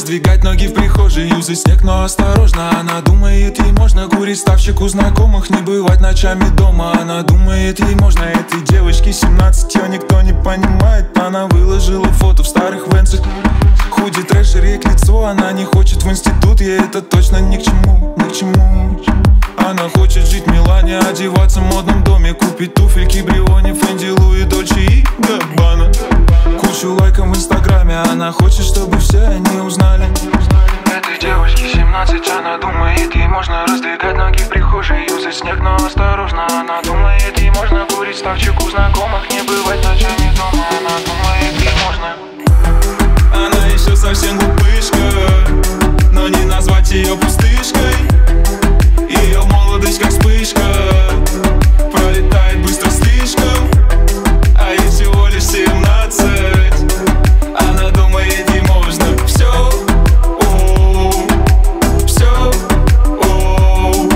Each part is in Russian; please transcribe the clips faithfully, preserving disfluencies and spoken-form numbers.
раздвигать ноги в прихожей, юзать снег, но осторожно. Она думает, ей можно курить ставчик у знакомых, не бывать ночами дома. Она думает, ей можно, этой девочке семнадцать, ее никто не понимает. Она выложила фото в старых венцах, худи, трэшер, ей к лицу. Она не хочет в институт, ей это точно ни к чему, ни к чему. Она хочет жить в Милане, одеваться в модном доме, купить туфельки Бриони, Фенди, Луи, Дольче и Габбана, кучу лайков в инстаграме. Она хочет, чтобы все они узнали. Этой девочке семнадцать, она думает, ей можно раздвигать ноги в прихожей, юзать снег, но осторожно. Она думает, ей можно курить ставчик у знакомых, не бывать ночами дома. Она думает, ей можно. Она еще совсем глупышка, но не назвать ее пустышкой. Ее молодость как вспышка, пролетает быстро слишком, а ей всего лишь семнадцать. Она думает, ей можно все, о, все, о.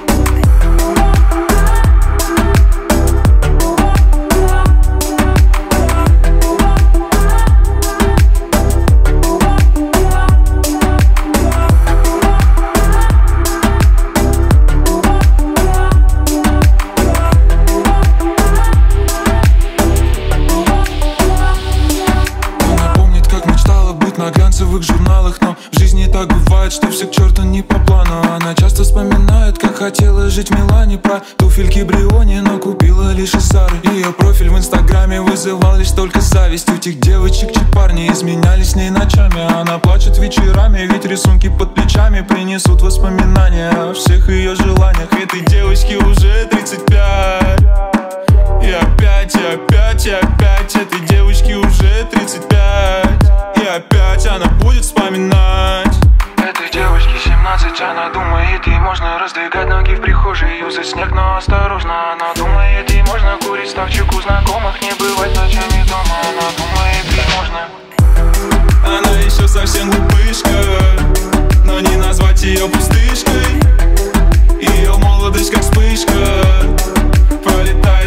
На глянцевых журналах, но в жизни так бывает, что все к черту не по плану. Она часто вспоминает, как хотела жить в Милане, про туфельки Бриони, но купила лишь из Зары. Ее профиль в инстаграме вызывал лишь только зависть. У тех девочек, чьи парни изменялись с ней ночами. Она плачет вечерами, ведь рисунки под плечами принесут воспоминания о всех ее желаниях. Этой девочке уже тридцать пять. И опять, и опять, и опять этой девочке уже тридцать пять. И опять она будет вспоминать. Этой девочке семнадцать, она думает, ей можно раздвигать ноги в прихожей, юзать снег, но осторожно. Она думает, ей можно курить ставчик у знакомых, не бывать ночами дома. Она думает, ей можно. Она еще совсем глупышка, но не назвать ее пустышкой. Ее молодость как вспышка, пролетает